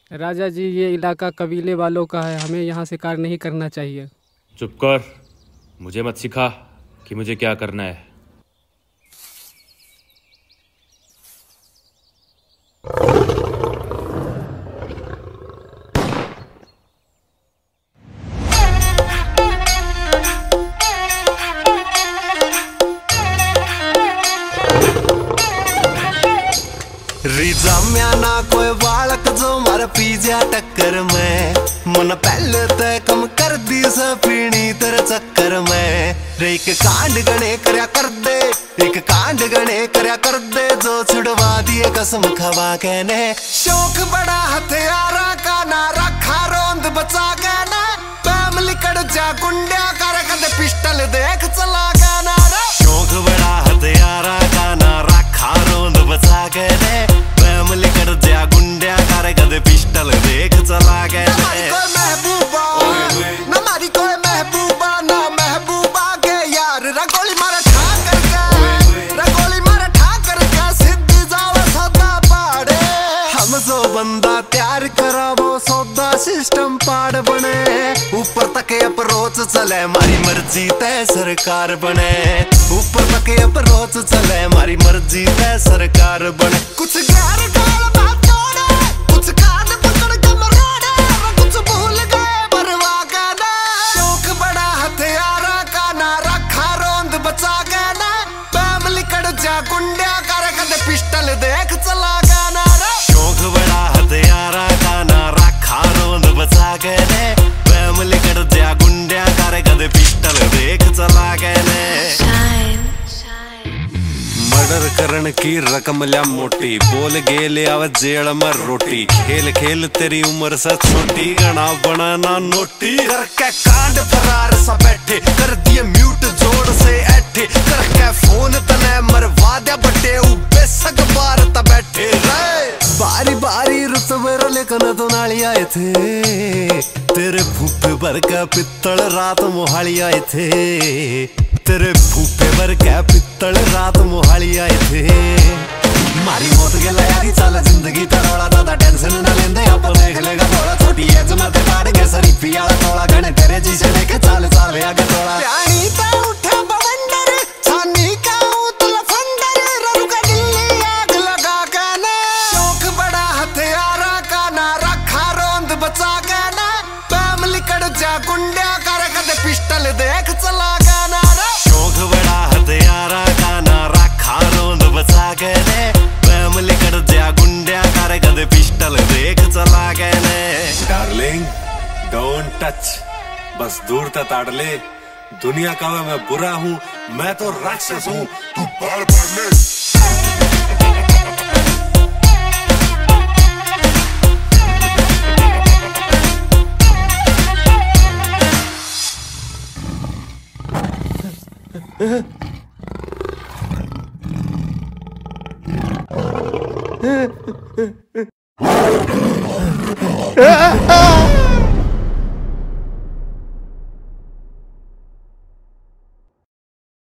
राजा जी, ये इलाका कबीले वालों का है, हमें यहाँ शिकार नहीं करना चाहिए। चुप कर, मुझे मत सिखा कि मुझे क्या करना है। रिजाम्या ना कोई बालक जो मार पीजा टक्कर में मन पहले तय कम कर दी सपीनी तेरे चक्कर में रे एक कांड गणे करया कर दे, एक कांड गणे करया कर दे जो छुड़वा दिए कसम खवा के ने। शौक बड़ा हथियारा का ना रखा रोंद बचा के ना, फैमिली कड़ जा गुंडिया कर कद पिस्टल देख चला के ना रे। शौक बड़ा हथियारा का ना रखा रोंद बचा के ने, फैमिली कड़ जा गुंडिया कर कद पिस्टल देख चला के ने। महबूबा ना मारी कोई महबूबा ना महबूबा के यार रगोली मारे ठा करके, रगोली मारे ठा करके सिद्धि जावे सौदा पाड़े। हम जो बंदा तैयार करा वो सौदा सिस्टम पाड़ बने, ऊपर तक अप्रोच चले मारी मर्जी तय सरकार बने, ऊपर तक अप्रोच चले मारी मर्जी तय सरकार बने। कुछ गैर गाल बात तोड़े, कुछ कान पकड़ के मरोड़े, कुछ भूल गए परवा का ना। शौक बड़ा हथियारा का ना रखा रोंद बचा के ना, फैमिली कड़ जा गुंडिया कर कद पिस्टल देख चला के ना रे। शौक बड़ा हथियारा का ना रखा रोंद बचा के ने, फैमिली कड़ जा गुंडिया कर कद पिस्टल देख चला के ने। मर्डर करन की रकम ल्या मोटी, बोल गेले आव जेल में रोटी, खेल खेल तेरी उम्र से छोटी, गणा बनाना नोटी करके कांड फरार सा बैठे, कर दिए म्यूट जोड़ से ऐठे, करके फोन तने मरवा दिया बटे बेसक बार ता बैठे रे। बारी बारी रुतबे लेकिन तो नाली आए थे, तेरे फूफे भर का पित्तल रात मोहाली आए थे, तेरे फूफे भर का पित्तल रात मोहाली आए थे। मारी मौत गेला यारी चाल जिंदगी तरोड़ा, दादा टेंशन न लेंदे आप देख लेगा थोड़ा, छोटी एज में ते पाड़ गए सरी पियाला थोड़ा, घने तेरे जी से लेके चाल चाल आगे थोड़ा। प्यानी ता उठे बवंडर छानी का उतल फंडर, ररु का दिल्ली आग लगा के ना। शौक बड़ा हथियारा का ना रखा रोंद बचा के ना, फैमिली कड़ जा गुंडिया कर कद पिस्टल देख चला के ना रे। शौक बड़ा हथियारा का ना रखा रोंद बचा के ने, फैमिली कड़ जा गुंडिया कर कद पिस्टल देख चला के ने। डार्लिंग डोंट टच, बस दूर तक ताड़ ले, दुनिया का मैं बुरा हूँ, मैं तो राक्षस हूँ, तू बाल ले। Ah!